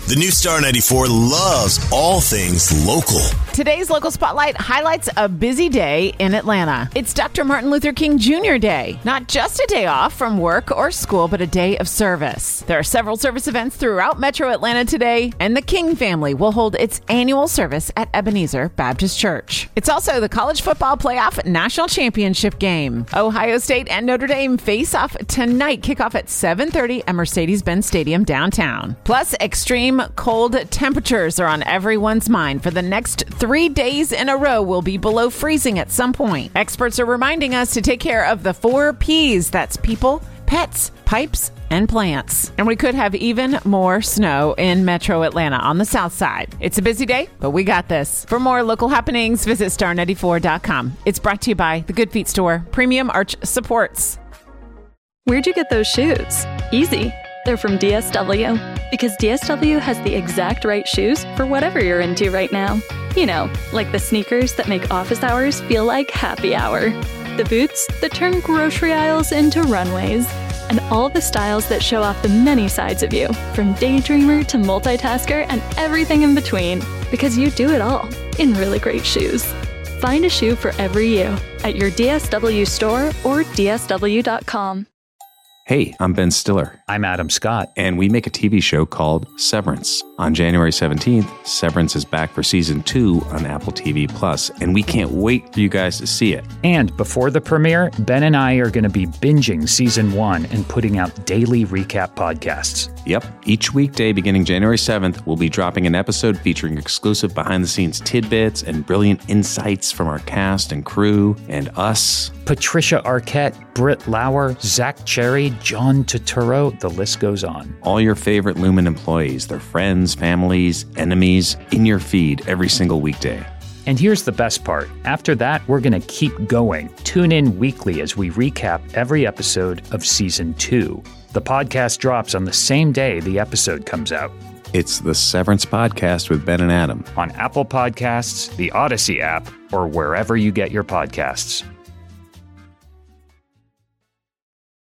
The new Star 94 loves all things local. Today's Local Spotlight highlights a busy day in Atlanta. It's Dr. Martin Luther King Jr. Day. Not just a day off from work or school, but a day of service. There are several service events throughout Metro Atlanta today, and the King family will hold its annual service at Ebenezer Baptist Church. It's also the College Football Playoff National Championship game. Ohio State and Notre Dame face off tonight, kickoff at 7:30 at Mercedes-Benz Stadium downtown. Plus, extreme cold temperatures are on everyone's mind. For the next 3 days in a row, we'll be below freezing at some point. Experts are reminding us to take care of the 4 Ps. That's people, pets, pipes, and plants. And we could have even more snow in Metro Atlanta on the south side. It's a busy day, but we got this. For more local happenings, visit star94.com. It's brought to you by the Good Feet Store, Premium Arch Supports. Where'd you get those shoes? Easy. They're from DSW. Because DSW has the exact right shoes for whatever you're into right now. You know, like the sneakers that make office hours feel like happy hour. The boots that turn grocery aisles into runways. And all the styles that show off the many sides of you, from daydreamer to multitasker and everything in between. Because you do it all in really great shoes. Find a shoe for every you at your DSW store or DSW.com. Hey, I'm Ben Stiller. I'm Adam Scott. And we make a TV show called Severance. On January 17th, Severance is back for season 2 on Apple TV+, and we can't wait for you guys to see it. And before the premiere, Ben and I are going to be binging season 1 and putting out daily recap podcasts. Yep, each weekday beginning January 7th, we'll be dropping an episode featuring exclusive behind-the-scenes tidbits and brilliant insights from our cast and crew and us. Patricia Arquette, Britt Lauer, Zach Cherry, John Turturro, the list goes on. All your favorite Lumen employees, their friends, families, enemies, in your feed every single weekday. And here's the best part. After that, we're going to keep going. Tune in weekly as we recap every episode of Season 2. The podcast drops on the same day the episode comes out. It's the Severance Podcast with Ben and Adam. On Apple Podcasts, the Odyssey app, or wherever you get your podcasts.